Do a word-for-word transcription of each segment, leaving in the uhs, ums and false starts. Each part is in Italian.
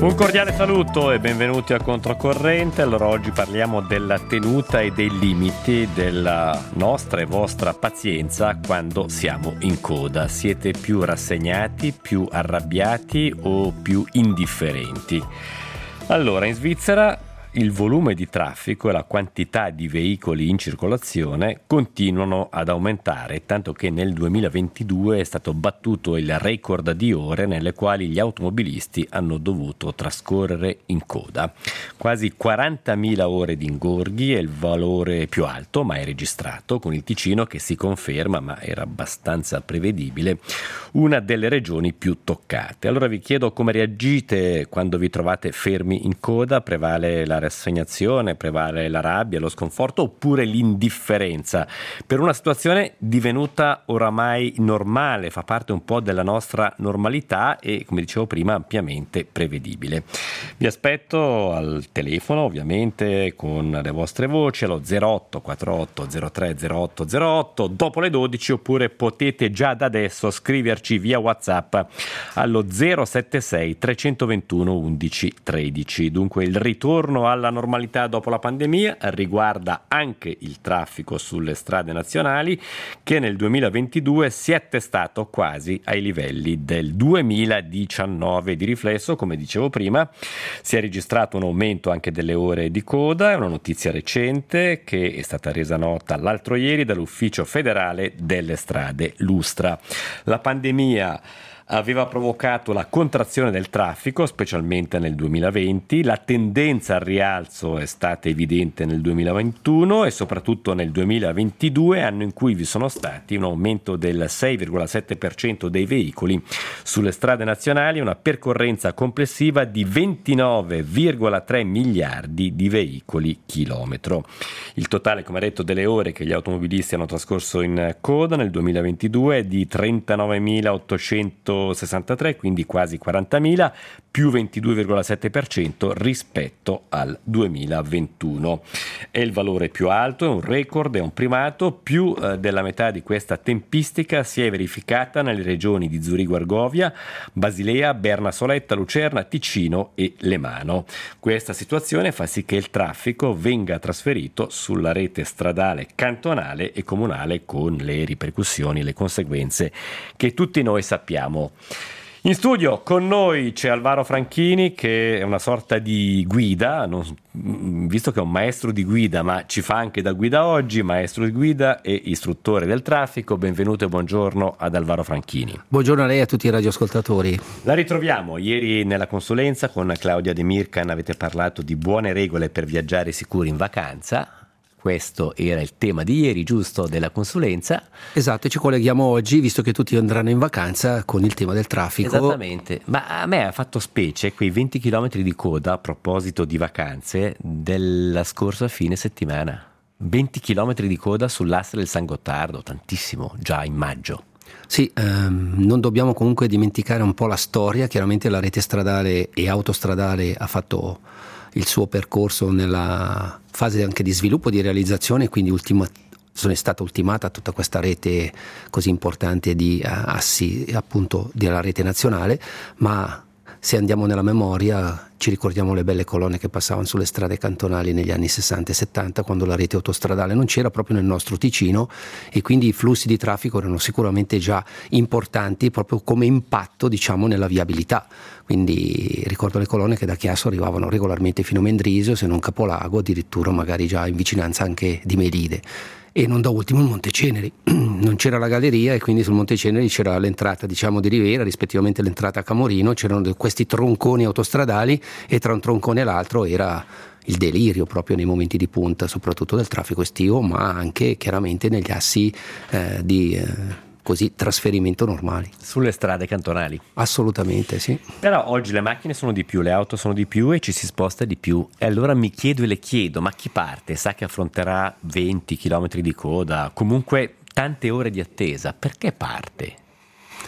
Un cordiale saluto e benvenuti a Controcorrente. Allora, oggi parliamo della tenuta e dei limiti della nostra e vostra pazienza quando siamo in coda. Siete più rassegnati, più arrabbiati o più indifferenti? Allora, in Svizzera il volume di traffico e la quantità di veicoli in circolazione continuano ad aumentare, tanto che nel duemilaventidue è stato battuto il record di ore nelle quali gli automobilisti hanno dovuto trascorrere in coda. Quasi quarantamila ore di ingorghi è il valore più alto mai registrato, con il Ticino che si conferma, ma era abbastanza prevedibile, una delle regioni più toccate. Allora vi chiedo come reagite quando vi trovate fermi in coda. Prevale la rassegnazione, prevale la rabbia, lo sconforto oppure l'indifferenza per una situazione divenuta oramai normale, fa parte un po' della nostra normalità e, come dicevo prima, ampiamente prevedibile. Vi aspetto al telefono, ovviamente, con le vostre voci allo zero otto quattro otto zero tre zero otto zero otto dopo le dodici, oppure potete già da adesso scriverci via WhatsApp allo zero sette sei tre due uno undici tredici. Dunque il ritorno alla normalità dopo la pandemia riguarda anche il traffico sulle strade nazionali, che nel duemilaventidue si è attestato quasi ai livelli del duemiladiciannove. Di riflesso, come dicevo prima, si è registrato un aumento anche delle ore di coda. È una notizia recente che è stata resa nota l'altro ieri dall'Ufficio federale delle strade, l'Ustra. La pandemia aveva provocato la contrazione del traffico, specialmente nel duemilaventi. La tendenza al rialzo è stata evidente nel duemilaventuno e soprattutto nel duemilaventidue, anno in cui vi sono stati un aumento del sei virgola sette per cento dei veicoli sulle strade nazionali e una percorrenza complessiva di ventinove virgola tre miliardi di veicoli chilometro. Il totale, come detto, delle ore che gli automobilisti hanno trascorso in coda nel duemilaventidue è di trentanovemilaottocentosessantatré, quindi quasi quarantamila, più ventidue virgola sette per cento rispetto al duemilaventuno. È il valore più alto, è un record, è un primato. Più eh, della metà di questa tempistica si è verificata nelle regioni di Zurigo Argovia, Basilea, Berna Soletta, Lucerna, Ticino e Lemano. Questa situazione fa sì che il traffico venga trasferito sulla rete stradale cantonale e comunale, con le ripercussioni, le conseguenze che tutti noi sappiamo. In studio con noi c'è Alvaro Franchini, che è una sorta di guida, non, visto che è un maestro di guida, ma ci fa anche da guida oggi, maestro di guida e istruttore del traffico. Benvenuto e buongiorno ad Alvaro Franchini. Buongiorno a lei e a tutti i radioascoltatori. La ritroviamo. Ieri nella consulenza con Claudia De Mircan avete parlato di buone regole per viaggiare sicuri in vacanza. Questo era il tema di ieri, giusto, della consulenza. Esatto, e ci colleghiamo oggi, visto che tutti andranno in vacanza, con il tema del traffico. Esattamente, ma a me ha fatto specie quei venti chilometri di coda, a proposito di vacanze, della scorsa fine settimana. venti chilometri di coda sull'asse del San Gottardo, tantissimo, già in maggio. Sì, ehm, non dobbiamo comunque dimenticare un po' la storia. Chiaramente la rete stradale e autostradale ha fatto il suo percorso nella fase anche di sviluppo, di realizzazione, quindi ultima, è stata ultimata tutta questa rete così importante di assi appunto della rete nazionale, ma se andiamo nella memoria ci ricordiamo le belle colonne che passavano sulle strade cantonali negli anni sessanta e settanta, quando la rete autostradale non c'era proprio nel nostro Ticino, e quindi i flussi di traffico erano sicuramente già importanti proprio come impatto, diciamo, nella viabilità. Quindi ricordo le colonne che da Chiasso arrivavano regolarmente fino a Mendrisio, se non Capolago, addirittura magari già in vicinanza anche di Melide. E non da ultimo il Monteceneri, non c'era la galleria e quindi sul Monteceneri c'era l'entrata, diciamo, di Rivera, rispettivamente l'entrata a Camorino, c'erano questi tronconi autostradali e tra un troncone e l'altro era il delirio proprio nei momenti di punta, soprattutto del traffico estivo, ma anche chiaramente negli assi eh, di eh, così trasferimento normali. Sulle strade cantonali. Assolutamente, sì. Però oggi le macchine sono di più, le auto sono di più e ci si sposta di più. E allora mi chiedo e le chiedo, ma chi parte? Sa che affronterà venti chilometri di coda, comunque tante ore di attesa, perché parte?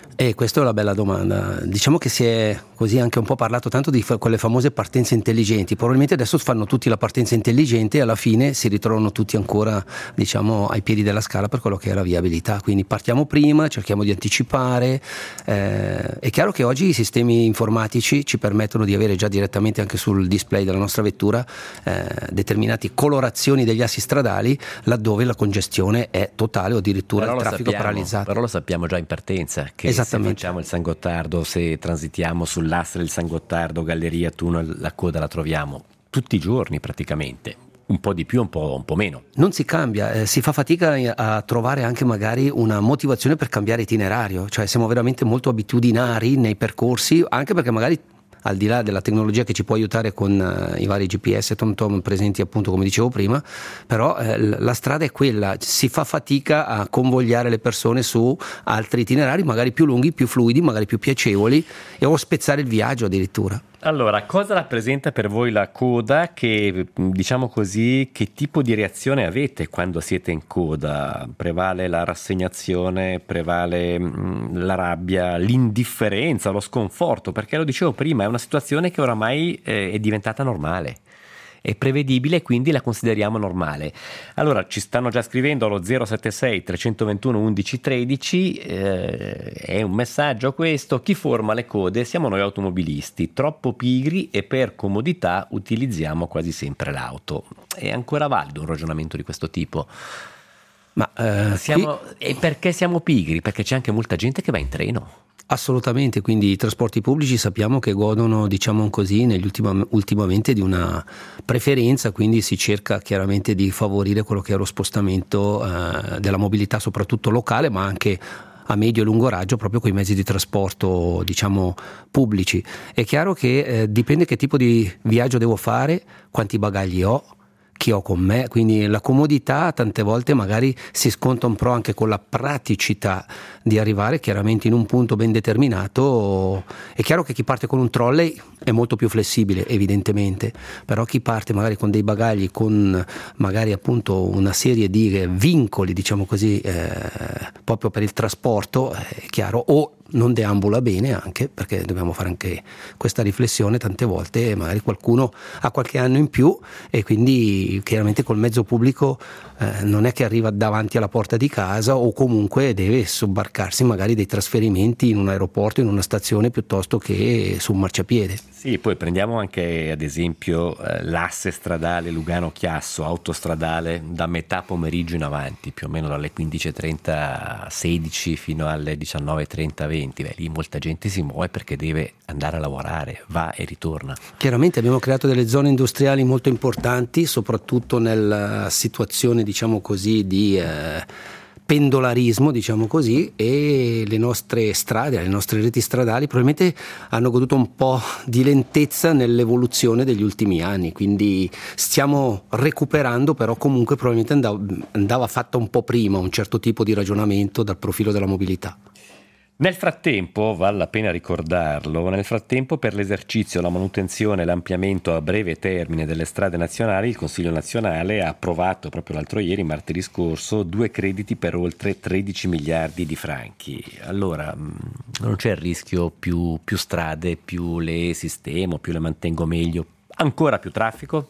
E questa è una bella domanda. Diciamo che si è così anche un po' parlato tanto di fa- quelle famose partenze intelligenti. Probabilmente adesso fanno tutti la partenza intelligente e alla fine si ritrovano tutti ancora, diciamo, ai piedi della scala per quello che è la viabilità. Quindi partiamo prima, cerchiamo di anticipare. Eh, è chiaro che oggi i sistemi informatici ci permettono di avere già direttamente anche sul display della nostra vettura eh, determinate colorazioni degli assi stradali laddove la congestione è totale o addirittura però il traffico sappiamo, paralizzato. Però lo sappiamo già in partenza che se facciamo il San Gottardo, se transitiamo sull'asse del San Gottardo, galleria, tunnel, la coda la troviamo tutti i giorni praticamente, un po' di più, un po', un po' meno. Non si cambia, eh, si fa fatica a trovare anche magari una motivazione per cambiare itinerario, cioè siamo veramente molto abitudinari nei percorsi, anche perché magari al di là della tecnologia che ci può aiutare con uh, i vari G P S e TomTom presenti appunto come dicevo prima, però eh, la strada è quella, si fa fatica a convogliare le persone su altri itinerari magari più lunghi, più fluidi, magari più piacevoli e o spezzare il viaggio addirittura. Allora, cosa rappresenta per voi la coda? Che, diciamo così, che tipo di reazione avete quando siete in coda? Prevale la rassegnazione, prevale mh, la rabbia, l'indifferenza, lo sconforto? Perché lo dicevo prima, è una situazione che oramai eh, è diventata normale. È prevedibile e quindi la consideriamo normale. Allora ci stanno già scrivendo allo zero sette sei tre due uno undici tredici, eh, è un messaggio questo: chi forma le code siamo noi automobilisti, troppo pigri e per comodità utilizziamo quasi sempre l'auto. È ancora valido un ragionamento di questo tipo? Ma eh, siamo, qui... E perché siamo pigri? Perché c'è anche molta gente che va in treno. Assolutamente, quindi i trasporti pubblici sappiamo che godono, diciamo così, negli ultima, ultimamente di una preferenza, quindi si cerca chiaramente di favorire quello che è lo spostamento eh, della mobilità soprattutto locale, ma anche a medio e lungo raggio proprio con i mezzi di trasporto, diciamo, pubblici. È chiaro che eh, dipende che tipo di viaggio devo fare, quanti bagagli ho, chi ho con me, quindi la comodità tante volte magari si sconta un po' anche con la praticità di arrivare chiaramente in un punto ben determinato. È chiaro che chi parte con un trolley è molto più flessibile evidentemente, però chi parte magari con dei bagagli, con magari appunto una serie di vincoli, diciamo così, eh, proprio per il trasporto, è chiaro, o non deambula bene, anche perché dobbiamo fare anche questa riflessione, tante volte magari qualcuno ha qualche anno in più e quindi chiaramente col mezzo pubblico eh, non è che arriva davanti alla porta di casa o comunque deve sobbarcarsi magari dei trasferimenti in un aeroporto, in una stazione piuttosto che su un marciapiede. Sì, poi prendiamo anche ad esempio eh, l'asse stradale Lugano-Chiasso, autostradale da metà pomeriggio in avanti, più o meno dalle quindici e trenta sedici fino alle diciannove e trenta venti. Beh, lì molta gente si muove perché deve andare a lavorare, va e ritorna. Chiaramente abbiamo creato delle zone industriali molto importanti, soprattutto nella situazione, diciamo così, di eh, pendolarismo, diciamo così, e le nostre strade, le nostre reti stradali probabilmente hanno goduto un po' di lentezza nell'evoluzione degli ultimi anni, quindi stiamo recuperando, però comunque probabilmente andava, andava fatto un po' prima un certo tipo di ragionamento dal profilo della mobilità. Nel frattempo, vale la pena ricordarlo, nel frattempo per l'esercizio, la manutenzione e l'ampliamento a breve termine delle strade nazionali, il Consiglio nazionale ha approvato proprio l'altro ieri, martedì scorso, due crediti per oltre tredici miliardi di franchi. Allora, non c'è il rischio più, più strade, più le sistemo, più le mantengo meglio, ancora più traffico?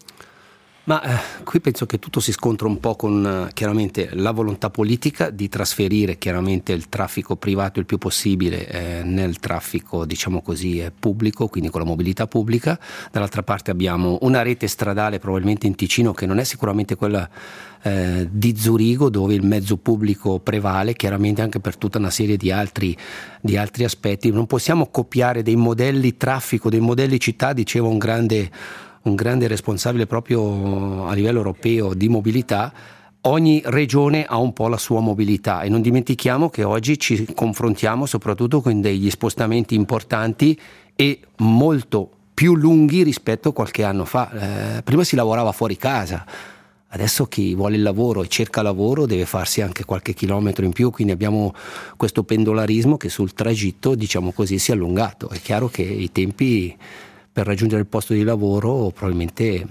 Ma eh, qui penso che tutto si scontra un po' con eh, chiaramente la volontà politica di trasferire chiaramente il traffico privato il più possibile eh, nel traffico, diciamo così, eh, pubblico, quindi con la mobilità pubblica. Dall'altra parte abbiamo una rete stradale probabilmente in Ticino che non è sicuramente quella eh, di Zurigo, dove il mezzo pubblico prevale, chiaramente anche per tutta una serie di altri, di altri aspetti. Non possiamo copiare dei modelli traffico, dei modelli città, diceva un grande un grande responsabile proprio a livello europeo di mobilità. Ogni regione ha un po' la sua mobilità e non dimentichiamo che oggi ci confrontiamo soprattutto con degli spostamenti importanti e molto più lunghi rispetto a qualche anno fa. Eh, prima si lavorava fuori casa, adesso chi vuole il lavoro e cerca lavoro deve farsi anche qualche chilometro in più, quindi abbiamo questo pendolarismo che sul tragitto, diciamo così, si è allungato. È chiaro che i tempi per raggiungere il posto di lavoro probabilmente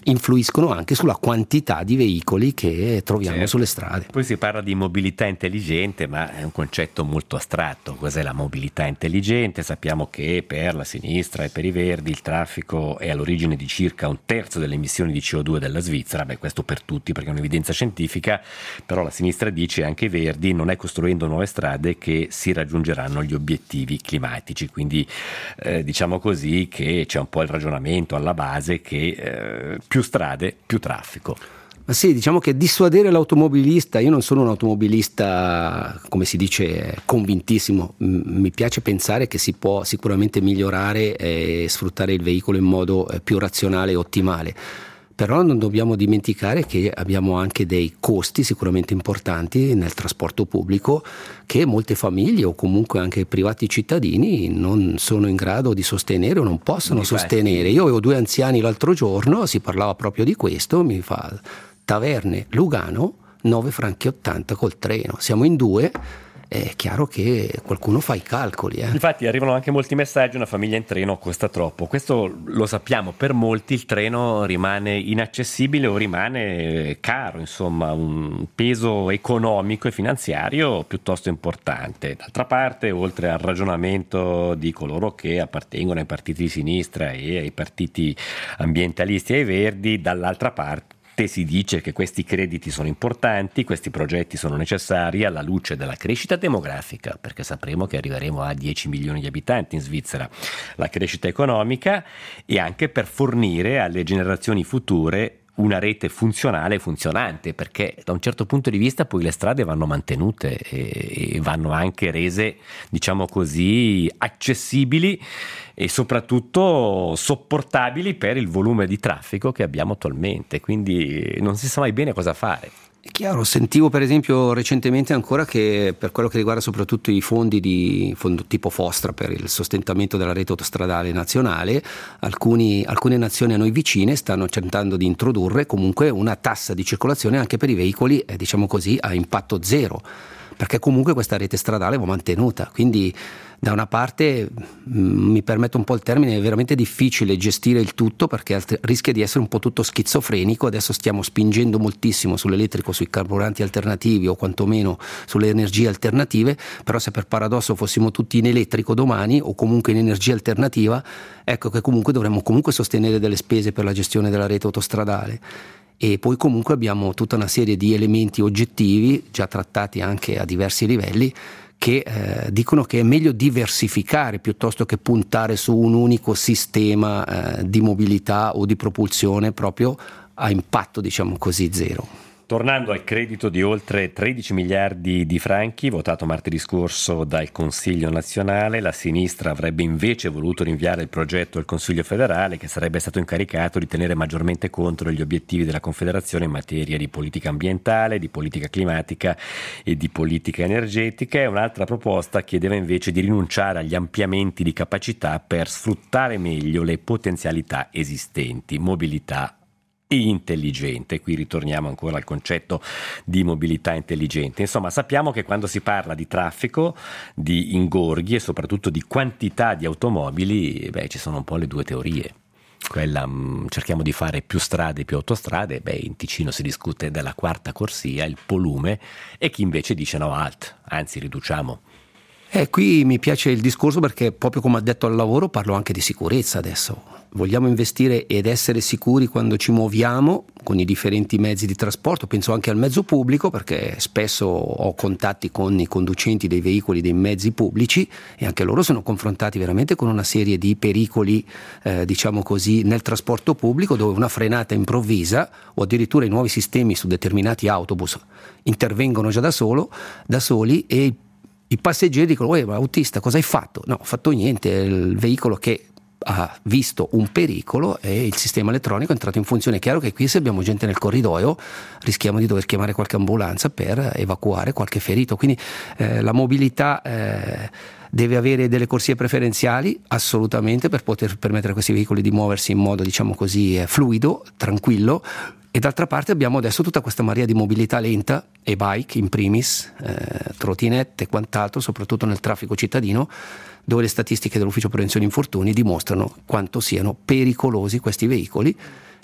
influiscono anche sulla quantità di veicoli che troviamo certo. sulle strade. Poi si parla di mobilità intelligente, ma è un concetto molto astratto. Cos'è la mobilità intelligente? Sappiamo che per la sinistra e per i verdi il traffico è all'origine di circa un terzo delle emissioni di C O due della Svizzera. Beh, questo per tutti perché è un'evidenza scientifica, però la sinistra dice, anche i verdi, non è costruendo nuove strade che si raggiungeranno gli obiettivi climatici. Quindi eh, diciamo così che c'è un po' il ragionamento alla base che eh, più strade, più traffico. Ma sì, diciamo che dissuadere l'automobilista, io non sono un automobilista, come si dice, convintissimo, mi piace pensare che si può sicuramente migliorare e sfruttare il veicolo in modo più razionale e ottimale. Però non dobbiamo dimenticare che abbiamo anche dei costi sicuramente importanti nel trasporto pubblico che molte famiglie o comunque anche privati cittadini non sono in grado di sostenere o non possono Infatti. sostenere. Io avevo due anziani l'altro giorno, si parlava proprio di questo, mi fa Taverne Lugano nove franchi ottanta col treno, siamo in due. È chiaro che qualcuno fa i calcoli. Eh. Infatti arrivano anche molti messaggi, una famiglia in treno costa troppo. Questo lo sappiamo, per molti il treno rimane inaccessibile o rimane caro, insomma un peso economico e finanziario piuttosto importante. D'altra parte, oltre al ragionamento di coloro che appartengono ai partiti di sinistra e ai partiti ambientalisti e ai verdi, dall'altra parte si dice che questi crediti sono importanti, questi progetti sono necessari alla luce della crescita demografica, perché sapremo che arriveremo a dieci milioni di abitanti in Svizzera, la crescita economica, e anche per fornire alle generazioni future una rete funzionale e funzionante, perché da un certo punto di vista poi le strade vanno mantenute e, e vanno anche rese, diciamo così, accessibili e soprattutto sopportabili per il volume di traffico che abbiamo attualmente, quindi non si sa mai bene cosa fare. È chiaro, sentivo per esempio recentemente ancora che per quello che riguarda soprattutto i fondi di fondo tipo Fostra per il sostentamento della rete autostradale nazionale, alcuni, alcune nazioni a noi vicine stanno tentando di introdurre comunque una tassa di circolazione anche per i veicoli, eh, diciamo così, a impatto zero, perché comunque questa rete stradale va mantenuta, quindi da una parte mh, mi permetto un po' il termine, è veramente difficile gestire il tutto perché alt- rischia di essere un po' tutto schizofrenico. Adesso stiamo spingendo moltissimo sull'elettrico, sui carburanti alternativi o quantomeno sulle energie alternative, però se per paradosso fossimo tutti in elettrico domani o comunque in energia alternativa, ecco che comunque dovremmo comunque sostenere delle spese per la gestione della rete autostradale. E poi comunque abbiamo tutta una serie di elementi oggettivi già trattati anche a diversi livelli che eh, dicono che è meglio diversificare piuttosto che puntare su un unico sistema eh, di mobilità o di propulsione proprio a impatto, diciamo così, zero. Tornando al credito di oltre tredici miliardi di franchi votato martedì scorso dal Consiglio nazionale, la sinistra avrebbe invece voluto rinviare il progetto al Consiglio federale, che sarebbe stato incaricato di tenere maggiormente conto degli obiettivi della Confederazione in materia di politica ambientale, di politica climatica e di politica energetica. E un'altra proposta chiedeva invece di rinunciare agli ampliamenti di capacità per sfruttare meglio le potenzialità esistenti, mobilità intelligente. Qui ritorniamo ancora al concetto di mobilità intelligente. Insomma, sappiamo che quando si parla di traffico, di ingorghi e soprattutto di quantità di automobili, beh, ci sono un po' le due teorie. Quella mh, cerchiamo di fare più strade, più autostrade, beh, in Ticino si discute della quarta corsia, il polume, e chi invece dice no, alt, anzi riduciamo. Eh, qui mi piace il discorso perché proprio come addetto al lavoro parlo anche di sicurezza adesso. Vogliamo investire ed essere sicuri quando ci muoviamo con i differenti mezzi di trasporto, penso anche al mezzo pubblico perché spesso ho contatti con i conducenti dei veicoli dei mezzi pubblici e anche loro sono confrontati veramente con una serie di pericoli, eh, diciamo così, nel trasporto pubblico, dove una frenata improvvisa o addirittura i nuovi sistemi su determinati autobus intervengono già da solo, da soli e i passeggeri dicono: "Uè, ma autista, cosa hai fatto?" No, ho fatto niente, è il veicolo che ha visto un pericolo e il sistema elettronico è entrato in funzione. È chiaro che qui se abbiamo gente nel corridoio rischiamo di dover chiamare qualche ambulanza per evacuare qualche ferito, quindi eh, la mobilità eh, deve avere delle corsie preferenziali assolutamente per poter permettere a questi veicoli di muoversi in modo, diciamo così, eh, fluido, tranquillo. E d'altra parte abbiamo adesso tutta questa marea di mobilità lenta, e bike in primis, eh, trottinette e quant'altro, soprattutto nel traffico cittadino, dove le statistiche dell'Ufficio Prevenzione Infortuni dimostrano quanto siano pericolosi questi veicoli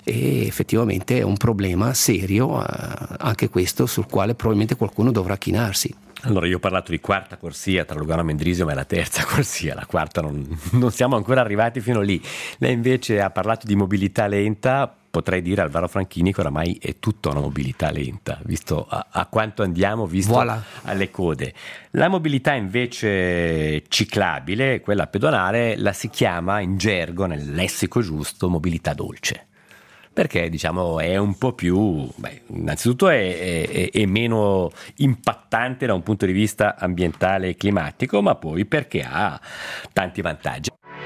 e effettivamente è un problema serio, eh, anche questo, sul quale probabilmente qualcuno dovrà chinarsi. Allora, io ho parlato di quarta corsia tra Lugano e Mendrisio, ma è la terza corsia, la quarta non, non siamo ancora arrivati fino lì. Lei invece ha parlato di mobilità lenta. Potrei dire Alvaro Franchini che oramai è tutta una mobilità lenta, visto a, a quanto andiamo, visto voilà. alle code. La mobilità invece ciclabile, quella pedonale, la si chiama in gergo, nel lessico giusto, mobilità dolce. Perché diciamo è un po' più, beh, innanzitutto è, è, è meno impattante da un punto di vista ambientale e climatico, ma poi perché ha tanti vantaggi.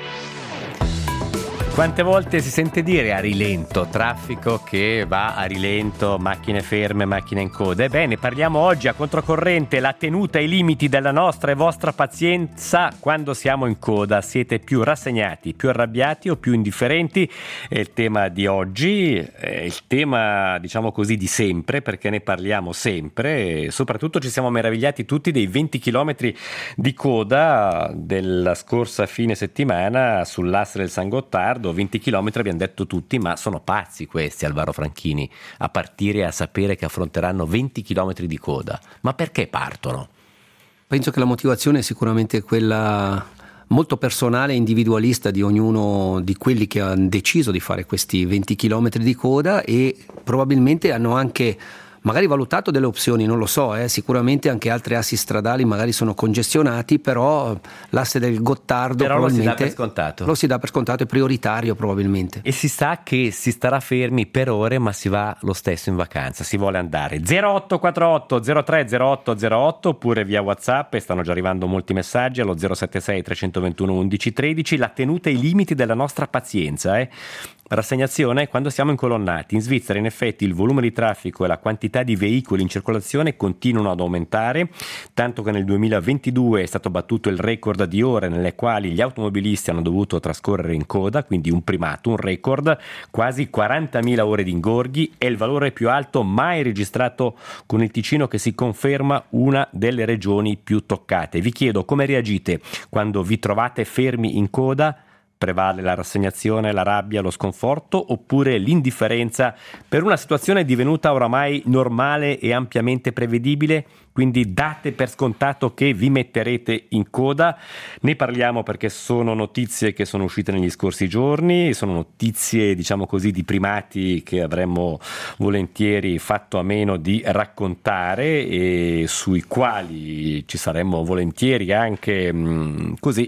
Quante volte si sente dire a rilento, traffico che va a rilento, macchine ferme, macchine in coda? Ebbene, parliamo oggi a controcorrente, la tenuta ai limiti della nostra e vostra pazienza quando siamo in coda. Siete più rassegnati, più arrabbiati o più indifferenti? È il tema di oggi, è il tema, diciamo così, di sempre, perché ne parliamo sempre e soprattutto ci siamo meravigliati tutti dei venti chilometri di coda della scorsa fine settimana sull'asse del San Gottardo. venti chilometri abbiamo detto tutti, ma sono pazzi questi, Alvaro Franchini, a partire a sapere che affronteranno venti chilometri di coda. Ma perché partono? Penso che la motivazione è sicuramente quella molto personale e individualista di ognuno di quelli che hanno deciso di fare questi venti chilometri di coda, e probabilmente hanno anche magari valutato delle opzioni, non lo so, eh, sicuramente anche altri assi stradali magari sono congestionati, però l'asse del Gottardo però probabilmente lo si dà per scontato. Lo si dà per scontato, è prioritario probabilmente. E si sa che si starà fermi per ore, ma si va lo stesso in vacanza, si vuole andare. zero otto quattro otto zero tre zero otto zero otto oppure via WhatsApp, e stanno già arrivando molti messaggi allo zero sette sei tre due uno undici tredici. La tenuta ai limiti della nostra pazienza, eh. Rassegnazione quando siamo incolonnati. In Svizzera in effetti il volume di traffico e la quantità di veicoli in circolazione continuano ad aumentare, tanto che nel duemilaventidue è stato battuto il record di ore nelle quali gli automobilisti hanno dovuto trascorrere in coda, quindi un primato, un record, quasi quarantamila ore di ingorghi, è il valore più alto mai registrato con il Ticino, che si conferma una delle regioni più toccate. Vi chiedo come reagite quando vi trovate fermi in coda. Prevale la rassegnazione, la rabbia, lo sconforto oppure l'indifferenza per una situazione divenuta oramai normale e ampiamente prevedibile? Quindi date per scontato che vi metterete in coda. Ne parliamo perché sono notizie che sono uscite negli scorsi giorni, sono notizie, diciamo così, di primati che avremmo volentieri fatto a meno di raccontare e sui quali ci saremmo volentieri anche mh, così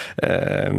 eh,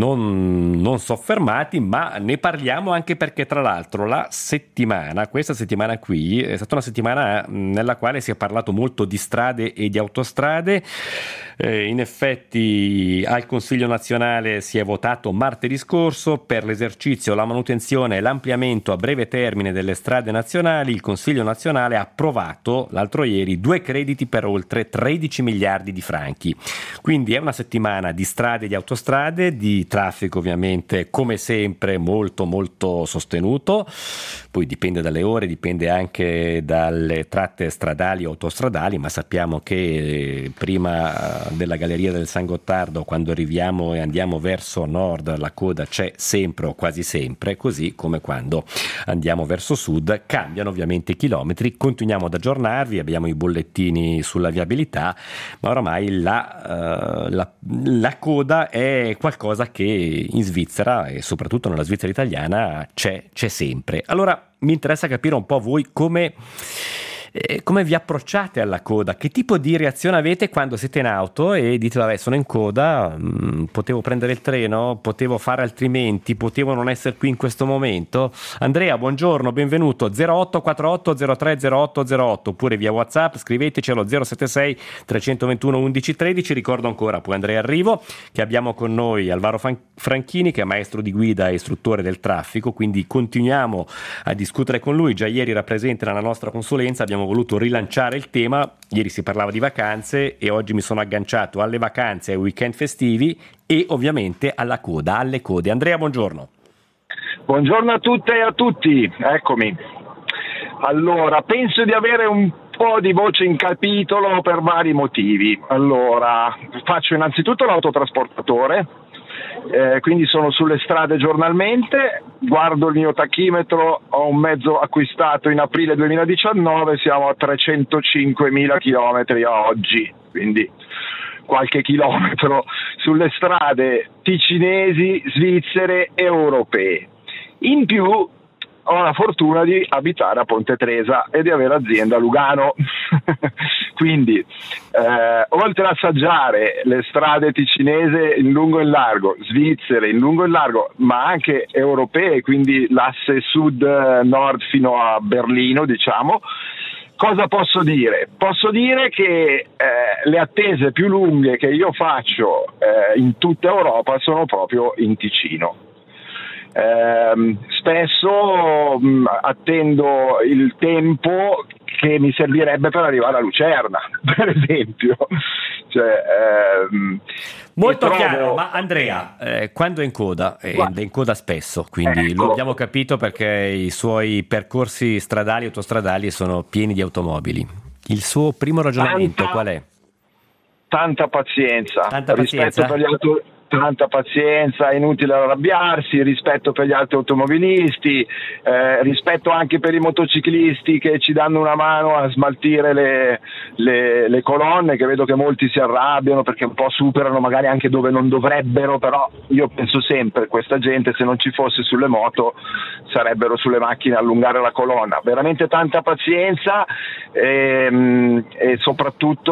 non, non soffermati, ma ne parliamo anche perché tra l'altro la settimana, questa settimana qui è stata una settimana nella quale si è parlato molto di strade e di autostrade. Eh, in effetti al Consiglio nazionale si è votato martedì scorso per l'esercizio, la manutenzione e l'ampliamento a breve termine delle strade nazionali. Il Consiglio nazionale ha approvato l'altro ieri due crediti per oltre tredici miliardi di franchi. Quindi è una settimana di strade e di autostrade, di traffico ovviamente come sempre molto molto sostenuto, poi dipende dalle ore, dipende anche dalle tratte stradali o autostradali, ma sappiamo che prima della galleria del San Gottardo, quando arriviamo e andiamo verso nord, la coda c'è sempre o quasi sempre, così come quando andiamo verso sud cambiano ovviamente i chilometri. Continuiamo ad aggiornarvi, abbiamo i bollettini sulla viabilità, ma oramai la, uh, la, la coda è qualcosa che in Svizzera e soprattutto nella Svizzera italiana c'è, c'è sempre. Allora mi interessa capire un po' voi come Eh, come vi approcciate alla coda, che tipo di reazione avete quando siete in auto e dite vabbè sono in coda, mh, potevo prendere il treno, potevo fare altrimenti, potevo non essere qui in questo momento. Andrea, buongiorno, benvenuto. Zero otto quattro otto zero tre zero otto zero otto oppure via WhatsApp scriveteci allo zero sette sei tre due uno undici tredici. Ricordo ancora, poi Andrea arrivo, che abbiamo con noi Alvaro Franchini, che è maestro di guida e istruttore del traffico, quindi continuiamo a discutere con lui. Già ieri era presente nella nostra consulenza, abbiamo voluto rilanciare il tema. Ieri si parlava di vacanze e oggi mi sono agganciato alle vacanze, ai weekend festivi e ovviamente alla coda, alle code. Andrea, buongiorno. Buongiorno a tutte e a tutti, eccomi. Allora, penso di avere un po' di voce in capitolo per vari motivi. Allora, faccio innanzitutto l'autotrasportatore eh, quindi sono sulle strade giornalmente, guardo il mio tachimetro, ho un mezzo acquistato in aprile duemiladiciannove, siamo a trecentocinquemila chilometri a oggi, quindi qualche chilometro sulle strade ticinesi, svizzere e europee. In più ho la fortuna di abitare a Ponte Tresa e di avere azienda a Lugano, quindi eh, oltre a assaggiare le strade ticinese in lungo e in largo, svizzere in lungo e in largo, ma anche europee, quindi l'asse sud-nord fino a Berlino, diciamo, cosa posso dire? Posso dire che eh, le attese più lunghe che io faccio eh, in tutta Europa sono proprio in Ticino. Eh, spesso mh, attendo il tempo che mi servirebbe per arrivare a Lucerna, per esempio. Cioè, ehm, Molto trovo... chiaro, ma Andrea, eh, quando è in coda, ed è in coda spesso, quindi ecco. Lo abbiamo capito perché i suoi percorsi stradali e autostradali sono pieni di automobili. Il suo primo ragionamento tanta, qual è? Tanta pazienza, Tanta rispetto pazienza? per gli auto... Tanta pazienza, è inutile arrabbiarsi, rispetto per gli altri automobilisti, eh, rispetto anche per i motociclisti che ci danno una mano a smaltire le, le, le colonne, che vedo che molti si arrabbiano perché un po' superano magari anche dove non dovrebbero, però io penso sempre, questa gente se non ci fosse sulle moto sarebbero sulle macchine a allungare la colonna. Veramente tanta pazienza e, e soprattutto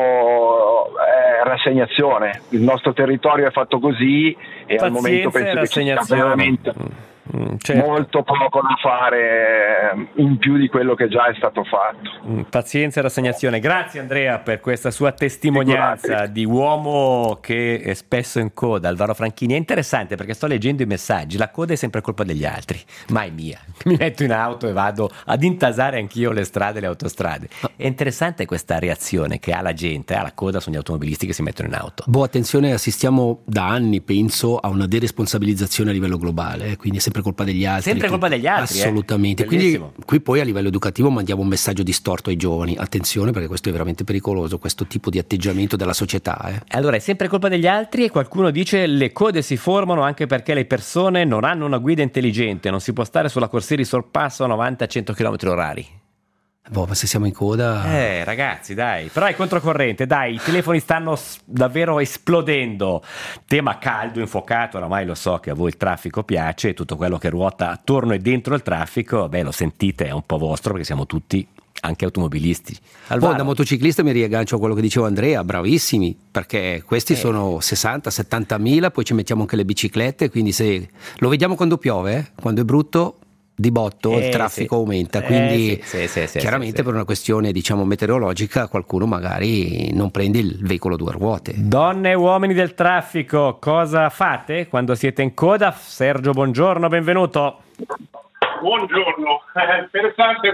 eh, rassegnazione. Il nostro territorio è fatto così e Pazienza al momento penso che ci sia veramente mm, certo. molto poco da fare in più di quello che già è stato fatto. Pazienza e rassegnazione. Grazie Andrea per questa sua testimonianza Figurati. di uomo che è spesso in coda. Alvaro Franchini, è interessante perché sto leggendo i messaggi, la coda è sempre colpa degli altri, mai mia. Mi metto in auto e vado ad intasare anch'io le strade e le autostrade. È interessante questa reazione che ha la gente alla coda, sono gli automobilisti che si mettono in auto. Boh, attenzione, assistiamo da anni, penso, a una deresponsabilizzazione a livello globale, eh, quindi è sempre colpa degli altri. Sempre colpa degli altri, assolutamente. Eh? Quindi qui poi a livello educativo mandiamo un messaggio distorto ai giovani. Attenzione, perché questo è veramente pericoloso, questo tipo di atteggiamento della società. Eh. Allora, è sempre colpa degli altri e qualcuno dice le code si formano anche perché le persone non hanno una guida intelligente, non si può stare sulla corsia di sorpasso a novanta cento chilometri orari. Boh, ma se siamo in coda... Eh, ragazzi, dai, però è controcorrente, dai, i telefoni stanno s- davvero esplodendo. Tema caldo, infuocato, oramai lo so che a voi il traffico piace, tutto quello che ruota attorno e dentro il traffico, beh, lo sentite, è un po' vostro perché siamo tutti anche automobilisti. Alvaro. Poi da motociclista mi riaggancio a quello che diceva Andrea, bravissimi, perché questi eh. sono sessanta settanta mila, poi ci mettiamo anche le biciclette, quindi se lo vediamo quando piove, eh? Quando è brutto, di botto eh, il traffico sì. aumenta, quindi eh, sì, sì, sì, chiaramente sì, sì. per una questione diciamo meteorologica qualcuno magari non prende il veicolo a due ruote. Donne e uomini del traffico, cosa fate quando siete in coda? Sergio, buongiorno, benvenuto. Buongiorno, eh, interessante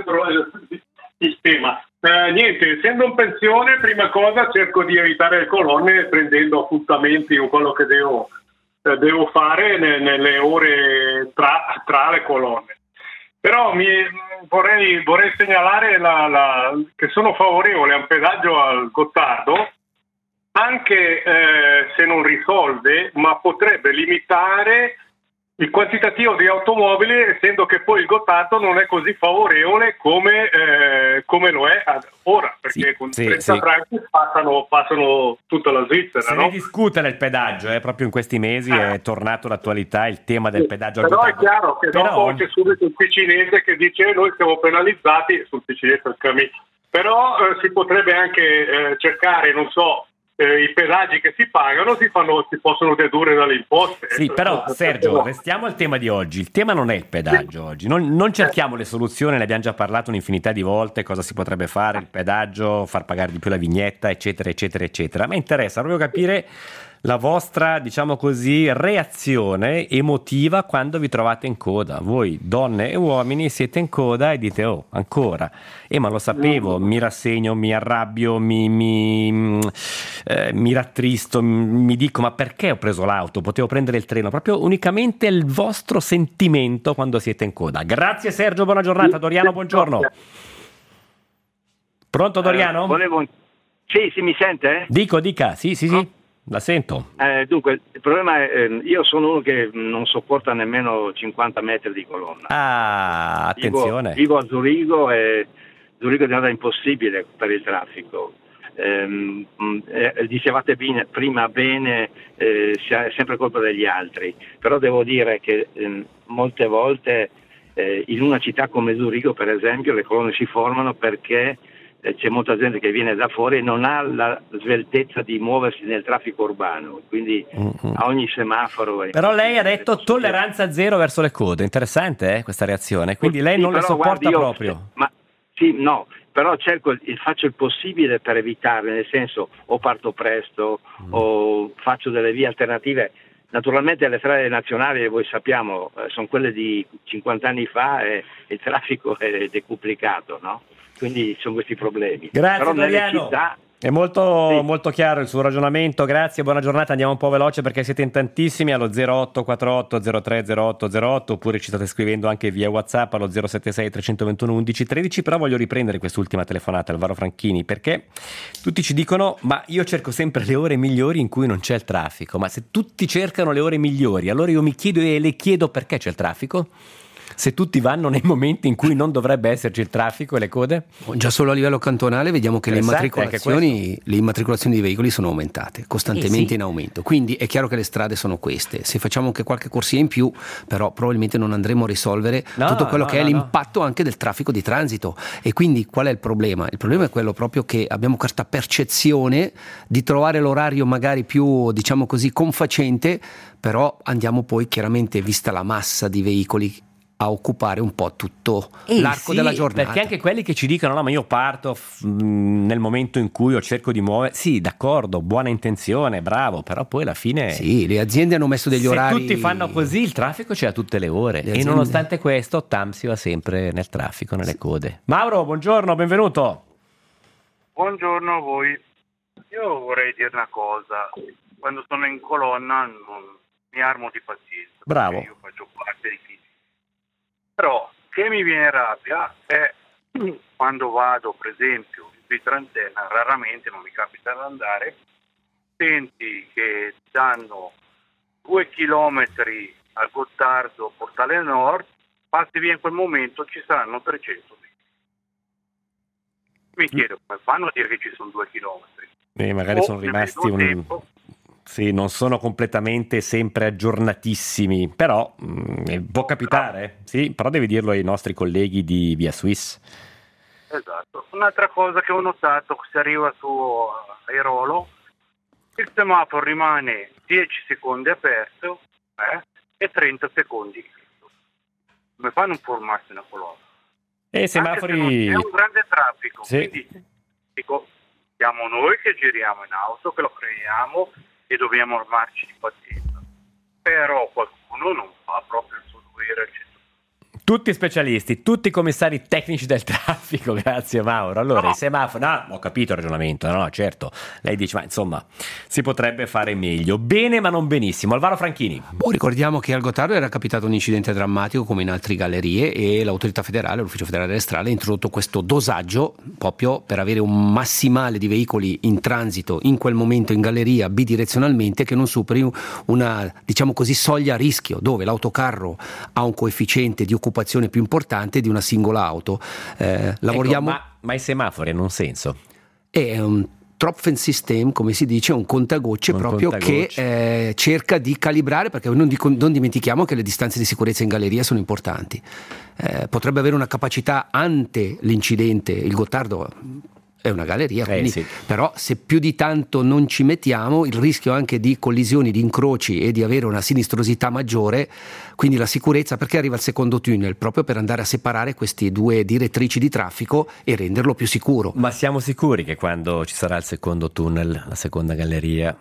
il tema. Eh, niente, essendo in pensione, prima cosa cerco di evitare le colonne prendendo appuntamenti o quello che devo, eh, devo fare ne, nelle ore tra, tra le colonne. Però mi, vorrei, vorrei segnalare la, la, che sono favorevole a un pedaggio al Gottardo, anche eh, se non risolve, ma potrebbe limitare il quantitativo di automobili, essendo che poi il Gottardo non è così favorevole come, eh, come lo è ad ora, perché sì, con sì, trenta sì. franchi passano, passano tutta la Svizzera. Se no? ne discute nel pedaggio, eh? Proprio in questi mesi eh. è tornato l'attualità il tema del pedaggio al Però Gottardo. è chiaro che Però... dopo c'è subito il ticinese che dice noi siamo penalizzati, sul ticinese il cammino. Però eh, si potrebbe anche eh, cercare, non so, Eh, i pedaggi che si pagano si, fanno, si possono dedurre dalle imposte. Sì, però Sergio, restiamo al tema di oggi. Il tema non è il pedaggio oggi, non, non cerchiamo le soluzioni, ne abbiamo già parlato un'infinità di volte, cosa si potrebbe fare, il pedaggio, far pagare di più la vignetta, eccetera, eccetera, eccetera. A me interessa proprio capire la vostra, diciamo così, reazione emotiva quando vi trovate in coda. Voi, donne e uomini, siete in coda e dite, oh, ancora. Eh, ma lo sapevo, mi rassegno, mi arrabbio, mi, mi, eh, mi rattristo, mi dico, ma perché ho preso l'auto? Potevo prendere il treno. Proprio unicamente il vostro sentimento quando siete in coda. Grazie Sergio, buona giornata. Doriano, buongiorno. Pronto Doriano? Eh, volevo... Sì, sì, mi sente? Dico, dica, sì, sì, sì. la sento. Eh, dunque, il problema è, eh, io sono uno che non sopporta nemmeno cinquanta metri di colonna. Ah, attenzione. Vivo, vivo a Zurigo e Zurigo è diventata impossibile per il traffico. Eh, eh, dicevate bene, prima bene, eh, è sempre colpa degli altri, però devo dire che eh, molte volte eh, in una città come Zurigo, per esempio, le colonne si formano perché c'è molta gente che viene da fuori e non ha la sveltezza di muoversi nel traffico urbano, quindi mm-hmm. a ogni semaforo. Però lei ha detto tolleranza zero verso le code, interessante eh, questa reazione, quindi lei sì, non le sopporta guardi, io, proprio. Ma sì, no, però cerco, faccio il possibile per evitarle, nel senso o parto presto mm. o faccio delle vie alternative. Naturalmente le strade nazionali, voi sappiamo, sono quelle di cinquanta anni fa e il traffico è decuplicato, no? Quindi sono questi problemi. Grazie Però Doriano. Città... È molto, sì. molto chiaro il suo ragionamento, grazie, buona giornata, andiamo un po' veloce perché siete in tantissimi allo zero otto quattro otto zero tre zero otto zero otto oppure ci state scrivendo anche via WhatsApp allo zero sette sei tre due uno undici tredici, però voglio riprendere quest'ultima telefonata Alvaro Franchini perché tutti ci dicono ma io cerco sempre le ore migliori in cui non c'è il traffico, ma se tutti cercano le ore migliori allora io mi chiedo e le chiedo perché c'è il traffico? Se tutti vanno nei momenti in cui non dovrebbe esserci il traffico e le code? Già solo a livello cantonale vediamo che le immatricolazioni, le immatricolazioni di veicoli sono aumentate, costantemente eh sì. in aumento, quindi è chiaro che le strade sono queste. Se facciamo anche qualche corsia in più, però probabilmente non andremo a risolvere no, tutto quello no, che no, è l'impatto no. anche del traffico di transito. E quindi qual è il problema? Il problema è quello proprio che abbiamo questa percezione di trovare l'orario magari più, diciamo così, confacente, però andiamo poi chiaramente, vista la massa di veicoli, a occupare un po' tutto eh l'arco sì, della giornata. Perché anche quelli che ci dicono no ma io parto f- nel momento in cui io cerco di muovere, sì d'accordo, buona intenzione, bravo, però poi alla fine sì, le aziende hanno messo degli se orari. Se tutti fanno così il traffico c'è a tutte le ore le e nonostante questo Tamsi va sempre nel traffico, nelle sì. code. Mauro, buongiorno, benvenuto. Buongiorno a voi. Io vorrei dire una cosa, quando sono in colonna non mi armo di pazienza. Bravo. Io faccio parte di chi. Però che mi viene rabbia è quando vado, per esempio, in Trentena, raramente, non mi capita di andare, senti che danno due chilometri al Gottardo, Portale Nord, passi via in quel momento, ci saranno trecento metri. Mi chiedo come fanno a dire che ci sono due chilometri. Eh, magari o sono rimasti un... tempo, sì, non sono completamente sempre aggiornatissimi, però mh, può capitare, sì, però devi dirlo ai nostri colleghi di Via Swiss. Esatto. Un'altra cosa che ho notato, se arriva su Airolo, il semaforo rimane dieci secondi aperto eh, e trenta secondi chiuso. Come fanno a formarsi una colonna? E i semafori... È un grande traffico, sì. Quindi dico, siamo noi che giriamo in auto, che lo creiamo, e dobbiamo armarci di pazienza, però qualcuno non fa proprio il suo dovere al cento per cento. Tutti specialisti, tutti commissari tecnici del traffico, grazie Mauro. Allora, no. i semafori, no, ho capito il ragionamento, no, no, certo. Lei dice, ma insomma, si potrebbe fare meglio. Bene, ma non benissimo. Alvaro Franchini. Oh, ricordiamo che al Gottardo era capitato un incidente drammatico come in altre gallerie e l'autorità federale, l'ufficio federale delle strade, ha introdotto questo dosaggio proprio per avere un massimale di veicoli in transito in quel momento in galleria bidirezionalmente che non superi una, diciamo così, soglia a rischio, dove l'autocarro ha un coefficiente di occupazione più importante di una singola auto. Eh, lavoriamo... Ecco, ma, ma i semafori hanno un senso? È un Tropfen System, come si dice, un contagocce un proprio contagocce. che eh, cerca di calibrare, perché non, dico, non dimentichiamo che le distanze di sicurezza in galleria sono importanti. Eh, potrebbe avere una capacità ante l'incidente, il Gottardo è una galleria, quindi, eh sì. però se più di tanto non ci mettiamo, il rischio anche di collisioni, di incroci e di avere una sinistrosità maggiore, quindi la sicurezza, perché arriva il secondo tunnel? Proprio per andare a separare queste due direttrici di traffico e renderlo più sicuro. Ma siamo sicuri che quando ci sarà il secondo tunnel, la seconda galleria,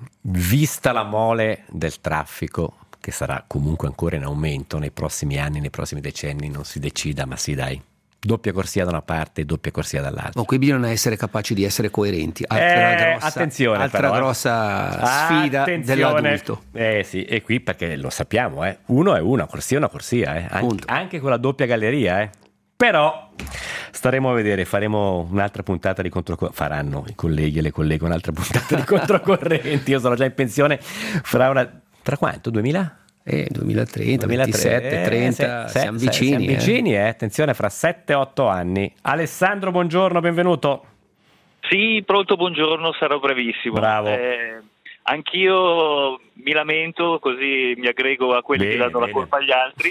vista la mole del traffico, che sarà comunque ancora in aumento nei prossimi anni, nei prossimi decenni, non si decida, ma sì dai, doppia corsia da una parte e doppia corsia dall'altra. Ma qui bisogna essere capaci di essere coerenti. Altra eh, grossa, attenzione, altra però, grossa sfida attenzione. dell'adulto. Eh sì, e qui perché lo sappiamo, eh. Uno è una corsia, è una corsia, eh. Anche, anche con la doppia galleria, eh. Però staremo a vedere, faremo un'altra puntata di controcorrenti, faranno i colleghi e le colleghe un'altra puntata di controcorrenti. Io sono già in pensione fra una, tra quanto? duemila? Eh, duemilatrenta, ventisette, trenta, eh, se, siamo se, vicini. Siamo eh. vicini, eh. Attenzione, fra sette otto anni. Alessandro, buongiorno, benvenuto. Sì, pronto, buongiorno, sarò brevissimo. Bravo. Eh, anch'io mi lamento, così mi aggrego a quelli Bene, che danno bene. la colpa agli altri.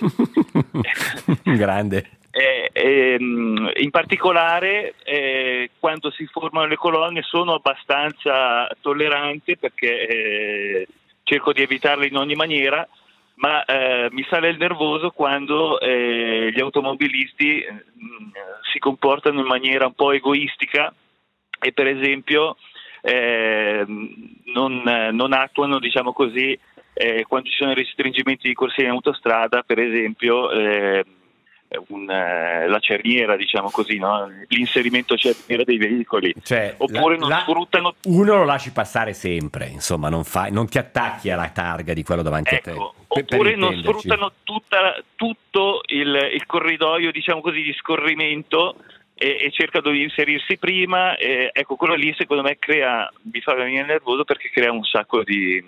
Grande. Eh, ehm, in particolare eh, quando si formano le colonne sono abbastanza tollerante perché eh, cerco di evitarle in ogni maniera, ma eh, mi sale il nervoso quando eh, gli automobilisti eh, si comportano in maniera un po' egoistica e per esempio eh, non, non attuano, diciamo così, eh, quando ci sono i restringimenti di corsia in autostrada, per esempio eh, un, eh, la cerniera, diciamo così, no? L'inserimento cerniera dei veicoli, Cioè, oppure la- non la- sfruttano. Uno lo lasci passare sempre, insomma, non, fai, non ti attacchi alla targa di quello davanti Ecco, a te. Per- per oppure non intenderci. sfruttano tutta, tutto il, il corridoio, diciamo così, di scorrimento e, e cercano di inserirsi prima. E, ecco, quello lì secondo me crea, mi fa venire nervoso perché crea un sacco di,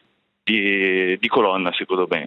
di, di colonna, secondo me.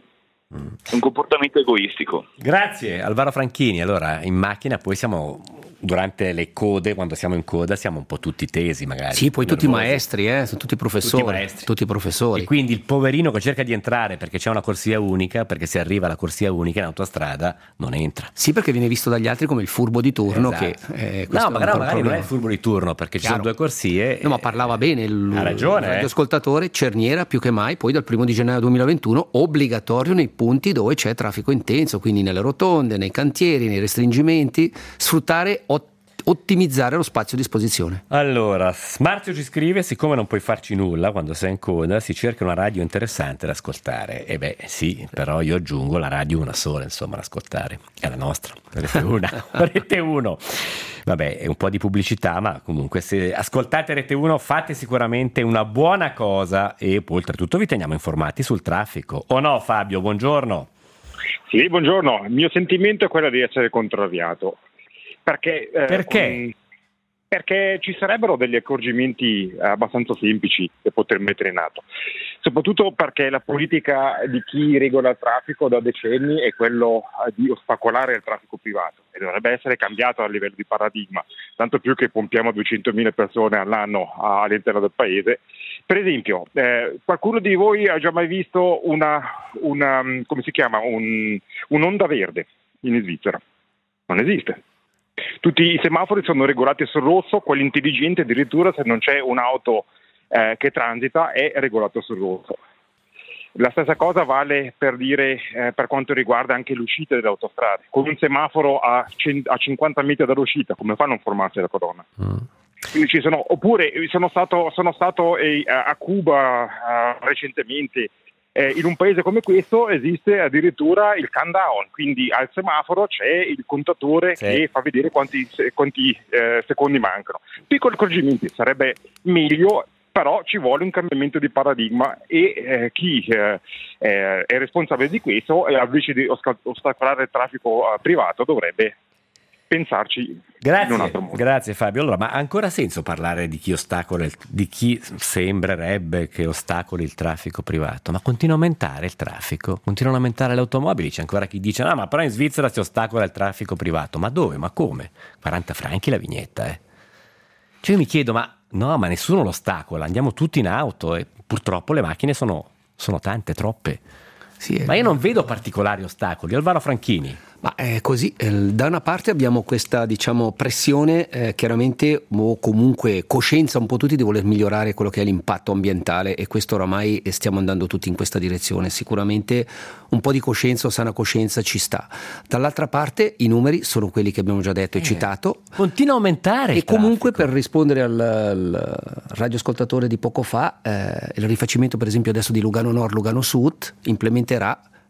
Un comportamento egoistico. Grazie Alvaro Franchini. Allora, in macchina poi siamo, durante le code, quando siamo in coda, siamo un po' tutti tesi magari. Sì, poi tutti nervosi. maestri, eh, sono tutti professori, Tutti maestri. tutti professori. E quindi il poverino che cerca di entrare perché c'è una corsia unica, perché se arriva alla corsia unica in autostrada non entra. Sì, perché viene visto dagli altri come il furbo di turno. Esatto. Che, eh, questo No, è un magari, po' il magari non è problema. il furbo di turno perché ci Chiaro. sono due corsie. No, ma e- parlava bene il, Ha ragione, il eh. radioascoltatore, cerniera più che mai, poi dal primo di gennaio duemilaventuno obbligatorio nei punti dove c'è traffico intenso, quindi nelle rotonde, nei cantieri, nei restringimenti, sfruttare, ot- ottimizzare lo spazio a disposizione. Allora, Marzio ci scrive: siccome non puoi farci nulla quando sei in coda, si cerca una radio interessante da ascoltare. E beh, sì, però io aggiungo la radio una sola, insomma, da ascoltare. È la nostra, Rete uno. Rete uno. Vabbè, è un po' di pubblicità, ma comunque se ascoltate Rete uno fate sicuramente una buona cosa e poi oltretutto vi teniamo informati sul traffico. O no, Fabio? Buongiorno. Sì, buongiorno. Il mio sentimento è quello di essere contrariato. Perché? eh, Perché? um, perché ci sarebbero degli accorgimenti eh, abbastanza semplici da poter mettere in atto. Soprattutto perché la politica di chi regola il traffico da decenni è quello eh, di ostacolare il traffico privato e dovrebbe essere cambiato a livello di paradigma, tanto più che pompiamo duecentomila persone all'anno all'interno del paese. Per esempio, eh, qualcuno di voi ha già mai visto una, una come si chiama, un, un'onda verde in Svizzera? Non esiste. Tutti i semafori sono regolati sul rosso, quelli intelligenti addirittura se non c'è un'auto eh, che transita è regolato sul rosso. La stessa cosa vale per dire eh, per quanto riguarda anche l'uscita delle autostrade. Con un semaforo a, cent- a cinquanta metri dall'uscita, come fanno a non formarsi la colonna? Mm. Quindi ci sono, oppure sono stato, sono stato eh, a Cuba eh, recentemente. Eh, in un paese come questo esiste addirittura il countdown, quindi al semaforo c'è il contatore sì. che fa vedere quanti, quanti eh, secondi mancano. Piccoli accorgimenti, sarebbe meglio, però ci vuole un cambiamento di paradigma e eh, chi eh, è responsabile di questo, eh, invece di ostacolare il traffico eh, privato, dovrebbe pensarci. Grazie, in un altro modo. Grazie Fabio. Allora, ma ha ancora senso parlare di chi ostacola, il, di chi sembrerebbe che ostacoli il traffico privato? Ma continua a aumentare il traffico, continuano a aumentare le automobili. C'è ancora chi dice: no, ma però in Svizzera si ostacola il traffico privato. Ma dove? Ma come? quaranta franchi la vignetta, eh? Cioè io mi chiedo, ma no, ma nessuno lo ostacola, andiamo tutti in auto e purtroppo le macchine sono, sono tante, troppe. Sì, ma io non vedo particolari ostacoli. Alvaro Franchini. Ma è così, eh, da una parte abbiamo questa, diciamo, pressione, eh, chiaramente, o comunque coscienza un po' tutti di voler migliorare quello che è l'impatto ambientale, e questo oramai stiamo andando tutti in questa direzione. Sicuramente un po' di coscienza o sana coscienza ci sta. Dall'altra parte i numeri sono quelli che abbiamo già detto e eh, citato. Continua a aumentare. E comunque, per rispondere al, al radioascoltatore di poco fa, eh, il rifacimento per esempio adesso di Lugano Nord, Lugano Sud implementerà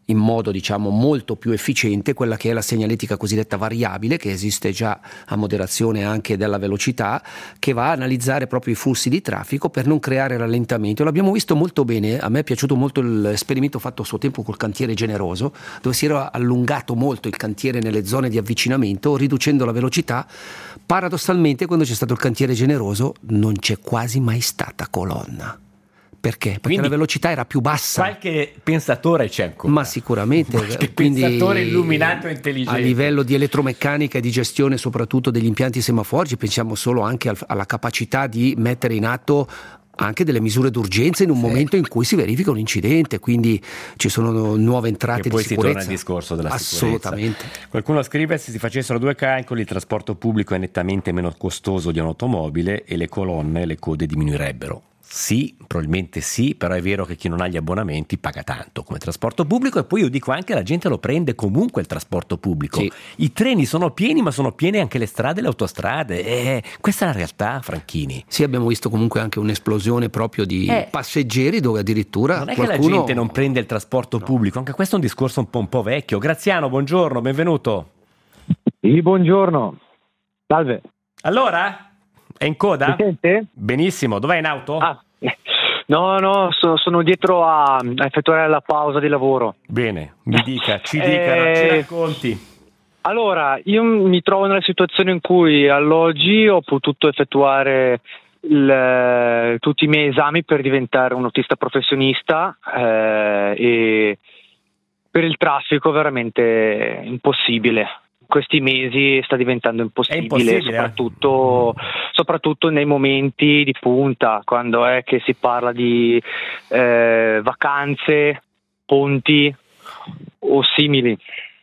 in modo diciamo molto più efficiente quella che è la segnaletica cosiddetta variabile, che esiste già a moderazione anche della velocità, che va a analizzare proprio i flussi di traffico per non creare rallentamento. L'abbiamo visto molto bene, a me è piaciuto molto l'esperimento fatto a suo tempo col cantiere Generoso, dove si era allungato molto il cantiere nelle zone di avvicinamento riducendo la velocità. Paradossalmente, quando c'è stato il cantiere Generoso non c'è quasi mai stata colonna. Perché? Perché quindi la velocità era più bassa. Qualche pensatore c'è ancora. Ma sicuramente. Qualche quindi, pensatore illuminato e intelligente. A livello di elettromeccanica e di gestione soprattutto degli impianti semaforici, pensiamo solo anche al, alla capacità di mettere in atto anche delle misure d'urgenza in un sì. momento in cui si verifica un incidente, quindi ci sono nuove entrate e poi di sicurezza. Si torna al discorso della Assolutamente. Sicurezza. Qualcuno scrive: se si facessero due calcoli, il trasporto pubblico è nettamente meno costoso di un'automobile e le colonne e le code diminuirebbero. Sì, probabilmente sì, però è vero che chi non ha gli abbonamenti paga tanto come trasporto pubblico, e poi io dico anche la gente lo prende comunque il trasporto pubblico. Sì. I treni sono pieni, ma sono piene anche le strade e le autostrade. Eh, questa è la realtà, Franchini. Sì, abbiamo visto comunque anche un'esplosione proprio di eh, passeggeri dove addirittura non è qualcuno... che la gente non prende il trasporto no. pubblico, anche questo è un discorso un po', un po' vecchio. Graziano, buongiorno, benvenuto. Sì, buongiorno. Salve. Allora? È in coda? Mi sente? Benissimo, dov'è, in auto? Ah, no, no, so, sono dietro a, a effettuare la pausa di lavoro. Bene, mi dica, ci dica, eh, ci racconti. Allora, io mi trovo nella situazione in cui all'oggi ho potuto effettuare il, tutti i miei esami per diventare un autista professionista eh, e per il traffico veramente impossibile. Questi mesi sta diventando impossibile, impossibile soprattutto, eh? soprattutto nei momenti di punta, quando è che si parla di eh, vacanze, ponti o simili.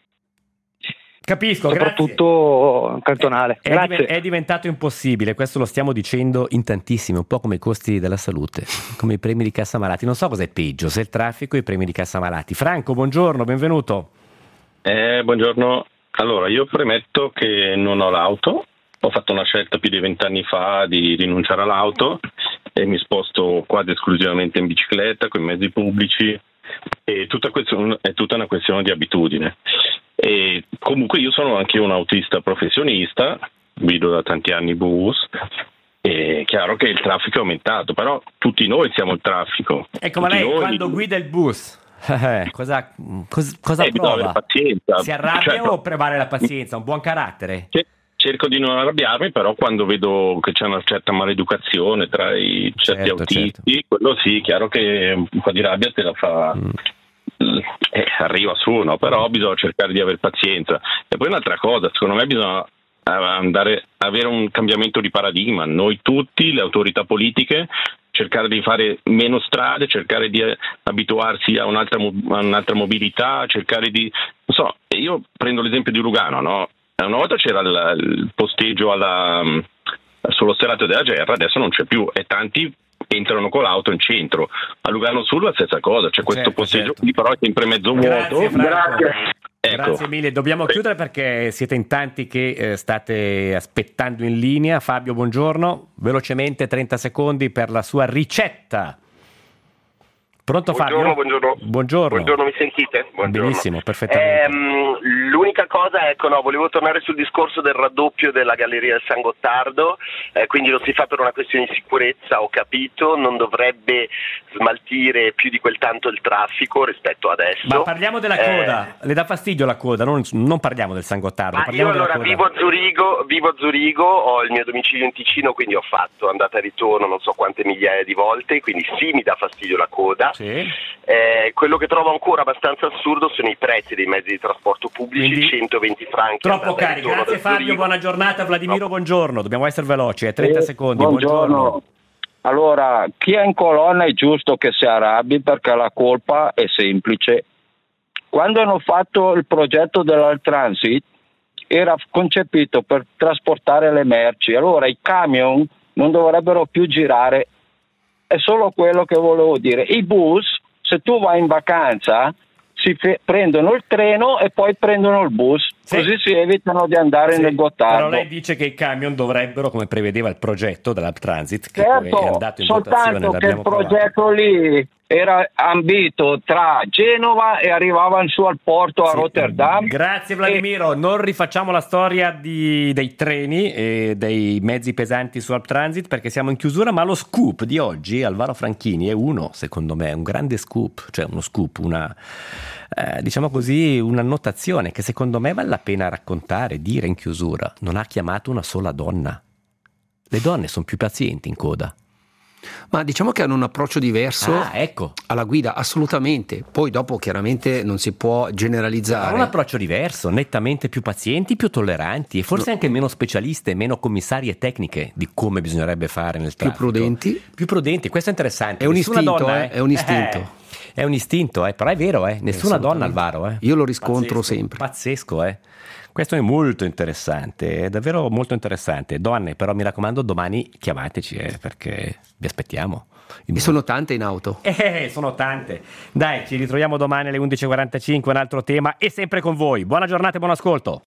Capisco, soprattutto grazie. cantonale. È, grazie. È diventato impossibile, questo lo stiamo dicendo in tantissimi, un po' come i costi della salute, come i premi di cassa malati. Non so cos'è peggio, se il traffico o i premi di cassa malati. Franco, buongiorno, benvenuto. Eh, buongiorno. Allora, io premetto che non ho l'auto, ho fatto una scelta più di vent'anni fa di rinunciare all'auto e mi sposto quasi esclusivamente in bicicletta, con i mezzi pubblici, e tutta questione, è tutta una questione di abitudine. E comunque io sono anche un autista professionista, guido da tanti anni bus, è chiaro che il traffico è aumentato, però tutti noi siamo il traffico. Ecco, ma lei noi... quando guida il bus... Eh, cosa cosa, cosa eh, prova? Pazienza. Si arrabbia cioè, o prevale la pazienza? Un buon carattere? Cerco di non arrabbiarmi, però quando vedo che c'è una certa maleducazione tra i certi certo, autisti, certo. quello sì, chiaro che un po' di rabbia te la fa, mm. eh, arriva su, no? Però bisogna cercare di avere pazienza. E poi un'altra cosa, secondo me bisogna andare avere un cambiamento di paradigma, noi tutti, le autorità politiche, cercare di fare meno strade, cercare di abituarsi a un'altra, a un'altra mobilità, cercare di... non so, io prendo l'esempio di Lugano, no? Una volta c'era il, il posteggio alla, sullo Sterato della Gerra, adesso non c'è più e tanti entrano con l'auto in centro. A Lugano Sul la stessa cosa, c'è questo certo, posteggio certo. qui, però è sempre mezzo Grazie, vuoto. Grazie. Ecco. Grazie mille, dobbiamo chiudere perché siete in tanti che eh, state aspettando in linea. Fabio, buongiorno, velocemente trenta secondi per la sua ricetta. Pronto buongiorno, Fabio? Buongiorno, buongiorno. Buongiorno, mi sentite? Buongiorno. Benissimo, perfettamente. Ehm, l'unica cosa, ecco, no, volevo tornare sul discorso del raddoppio della Galleria del San Gottardo, eh, quindi lo si fa per una questione di sicurezza, ho capito, non dovrebbe smaltire più di quel tanto il traffico rispetto adesso. Ma parliamo della coda, eh, le dà fastidio la coda, non, non parliamo del San Gottardo. Ma parliamo io allora della vivo a, Zurigo, vivo a Zurigo, ho il mio domicilio in Ticino, quindi ho fatto andata e ritorno non so quante migliaia di volte, quindi sì, mi dà fastidio la coda. Sì. Eh, quello che trovo ancora abbastanza assurdo sono i prezzi dei mezzi di trasporto pubblici, quindi, centoventi franchi. Troppo cari, grazie Fabio, Zurigo. Buona giornata. Vladimiro, no. buongiorno, dobbiamo essere veloci, eh, trenta eh, secondi, buongiorno. buongiorno. Allora, chi è in colonna è giusto che si arrabbi perché la colpa è semplice. Quando hanno fatto il progetto dell'Altransit era concepito per trasportare le merci, allora i camion non dovrebbero più girare. È solo quello che volevo dire. I bus, se tu vai in vacanza, si fe- prendono il treno e poi prendono il bus. Sì. Così si evitano di andare Sì, nel Gottardo. Però lei dice che i camion dovrebbero, come prevedeva il progetto dell'Alp Transit, che Certo, poi è andato in votazione, soltanto che il l'abbiamo progetto lì era ambito tra Genova e arrivava su al porto a Sì. Rotterdam. Grazie Vladimiro, non rifacciamo la storia di, dei treni e dei mezzi pesanti su Alp Transit perché siamo in chiusura, ma lo scoop di oggi, Alvaro Franchini, è uno, secondo me, un grande scoop, cioè uno scoop, una eh, diciamo così, un'annotazione che secondo me vale la pena raccontare, dire in chiusura. Non ha chiamato una sola donna. Le donne sono più pazienti in coda. Ma diciamo che hanno un approccio diverso Ah, ecco. alla guida, assolutamente. Poi dopo chiaramente non si può generalizzare. Hanno un approccio diverso, nettamente più pazienti, più tolleranti e forse No. anche meno specialiste, meno commissarie tecniche di come bisognerebbe fare nel Più traffico. prudenti. Più prudenti, questo è interessante. È un Nessuna istinto, donna, eh, è un istinto. Eh, è un istinto, eh, però è vero, eh, nessuna donna Assolutamente. Alvaro. Eh. Io lo riscontro Pazzesco, sempre. Pazzesco, eh. Questo è molto interessante, è davvero molto interessante. Donne, però mi raccomando, domani chiamateci, eh, perché vi aspettiamo. E sono tante in auto. Eh, sono tante. Dai, ci ritroviamo domani alle undici e quarantacinque, un altro tema e sempre con voi. Buona giornata e buon ascolto.